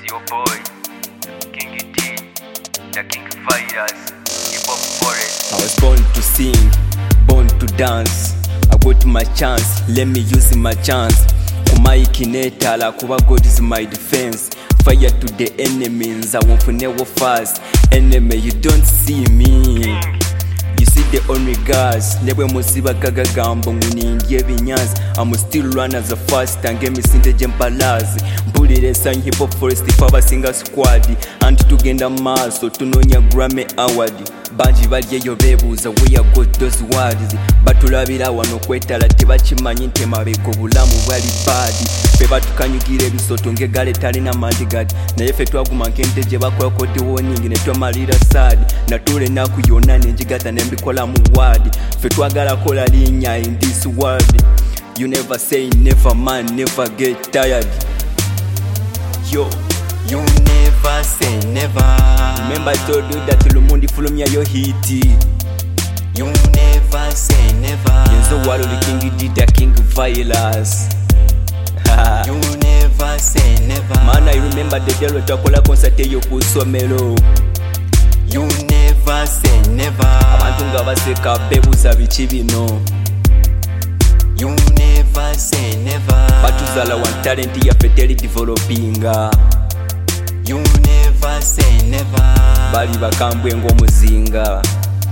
Your boy, King D, the King Fighters, Hip Hop Forest. I was born to sing, born to dance. I got my chance, let me use my chance. Kumaiki netala kuba God is my defense. Fire to the enemies, I won't never fast. Enemy, you don't see me. You see the only guys, never musiba kagagambo ngunindye binyanzi. I'm still run as a fast and game sinte jempalazi. Bulire sang Hip Hop Forest faba singer squad. And tugenda maso tunonya Grammy Award. Banji balyeyo bebuuza we have got those words. Batulabira wano kwetala tebakimanyi nti emabega obulamu bwali baadi. Fe batukanyugira ebisoto ng'eggale talina mandigadi. Naye ffe twaguma nk'ente gye bakolako warning ne twamalira saadi. Natuula ennaku yonna nenjigaza ne mbikola mu ward. Ffe twagala kola linnya in this world. You never say never, man, never get tired. Yo, you never say never. Remember I told you that Lumundi fulumya yo hiti. You never say never. Yenzo walo the King did the King Violence. You never say never. Man, I remember the day we takola concert yo ku somero. You never say never. Abantu nga baseka bebuza biki bino. You never say never. Batuzala one talent yaffe teri developing. You never say never. Bali bakambwe ng'omuzinga.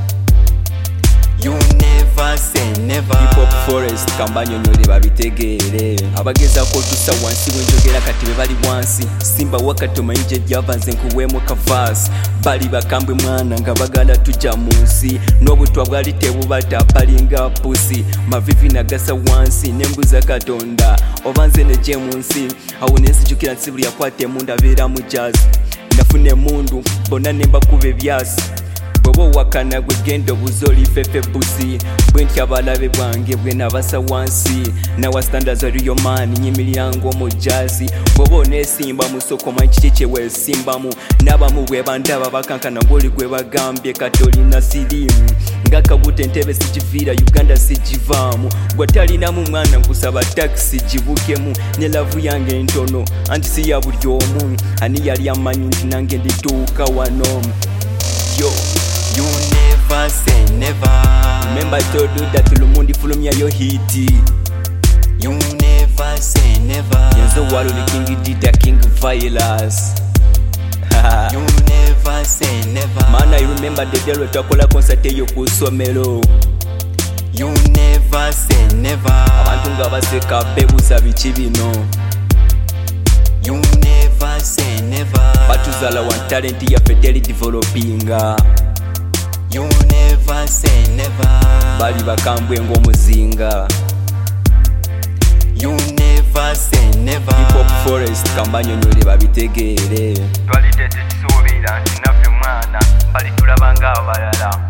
You never say never. Hip Hop Forest kambanyonyole babitegeere. Abagezaako tussa wansi bwenjogera kati be bali wansi. Simba wakati omayinje gyavanze nkuweemu kavaasi. Bali bakambwe mwana nga bagala tujja mu nsi. N'obutwa bwali tebubata balinga pusi. Mavivi nagasa wansi nembuza Katonda. Oba nze ne gye mu nsi. Awo ne nzijukira nsi buli yakwata emmundu abeera mu jazz. Nafuna emundu bonna ne mbakuba ebyasi. Bwoba owakana gwe genda obuzoli fefe busi. Bwe ntya abalabe bwange bwe nabasa wansi. Nawa standards are your man nyimirira ng'omujazi. Bwoba oneesimba mu soko manyi kiki kye weesimbamu. N'abamu bwe bandaba bakankana ng'oli gwe bagambye kati olina siriimu. Ng'akabuta entebe sigiviira Uganda sigivaamu. Gwe talinamu mwana nkusaba takisi gibukemu. Ne lavu yange ntono anti si ya buli omu. Ani yali amanyi nti nange ndituuka wano. Yo, you never say never. Remember I told you that Lumundi fulumya yo hiti. You never say never. Yenzo walo the King did the King Violence. You never say never. Man, I remember the day we takola concert yo ku somero. You never say never. Abantu nga baseka bebuza biki bino. You never say never. Batuzala one talent yaffe teri developing. You never say never. Bali bakambwe ng'omuzinga. You never say never. Hip Hop Forest kambanyonyole babitegeere. Twali tetukisuubira nti naffe mwana balitulaba ng'abalala.